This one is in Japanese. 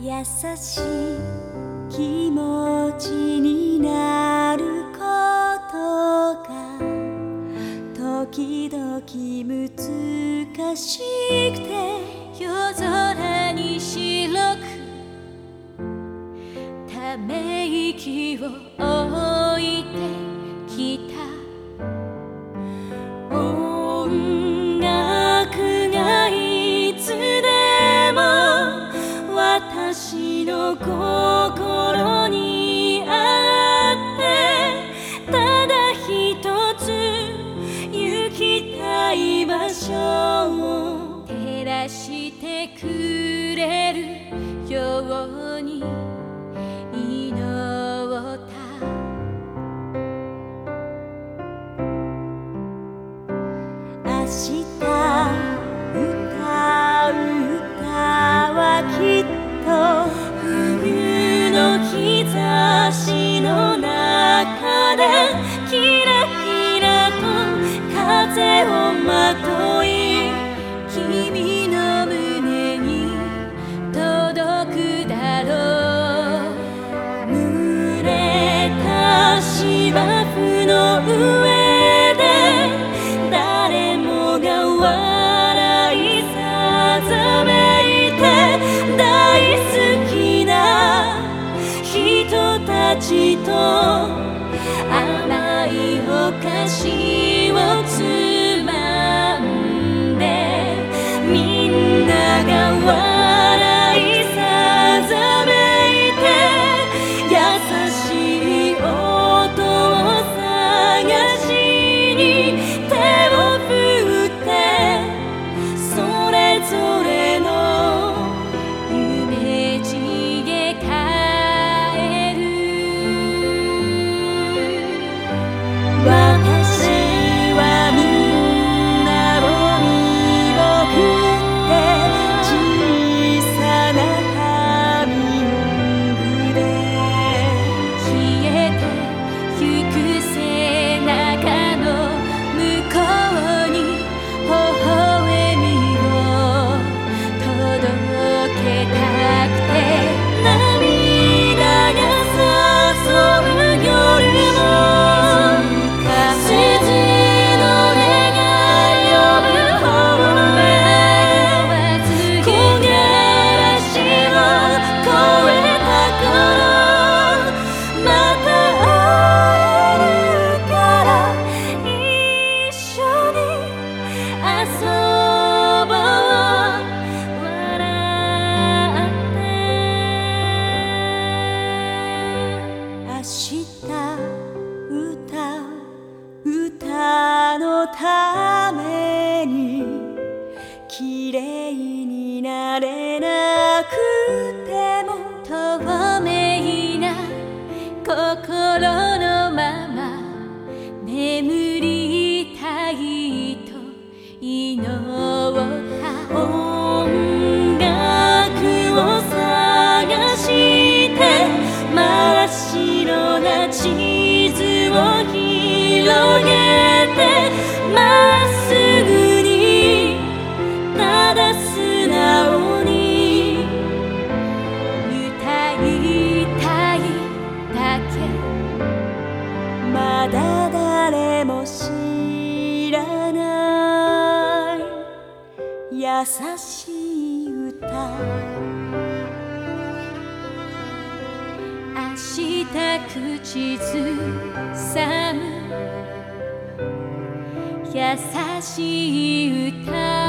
優しい気持ちになることが時々難しくて、夜空に白くため息を置いてきた。音楽がいつでも私の心にあって、ただ一つ行きたい場所を照らしてくれるように祈った。明日歌う歌はきっと冬の日差しの中でキラキラと風をまとい、君の胸に届くだろう。濡れた芝生の上で誰もが笑いさざめいて、大好きな人たちと甘いお菓子をつまんで、みんなが笑いさざめいて、優しい音を探しに手を振って、それぞれの夢路へ帰る。私はみんなを見送って小さなハミングで消えてゆく背中の向こうに微笑みを届けたくて、涙が誘う夜も鈴の音が呼ぶ方へ、木枯らしを越えた頃、また会えるから一緒に遊ぼう。笑って明日歌う歌のために綺麗になれなくても、透明な心のまま眠りたいと祈った。音楽を探して真っ白な地図を広げて、まっすぐにただ素直に歌いたいだけ。まだ誰も知らない優しい歌。明日口ずさむ優しい歌。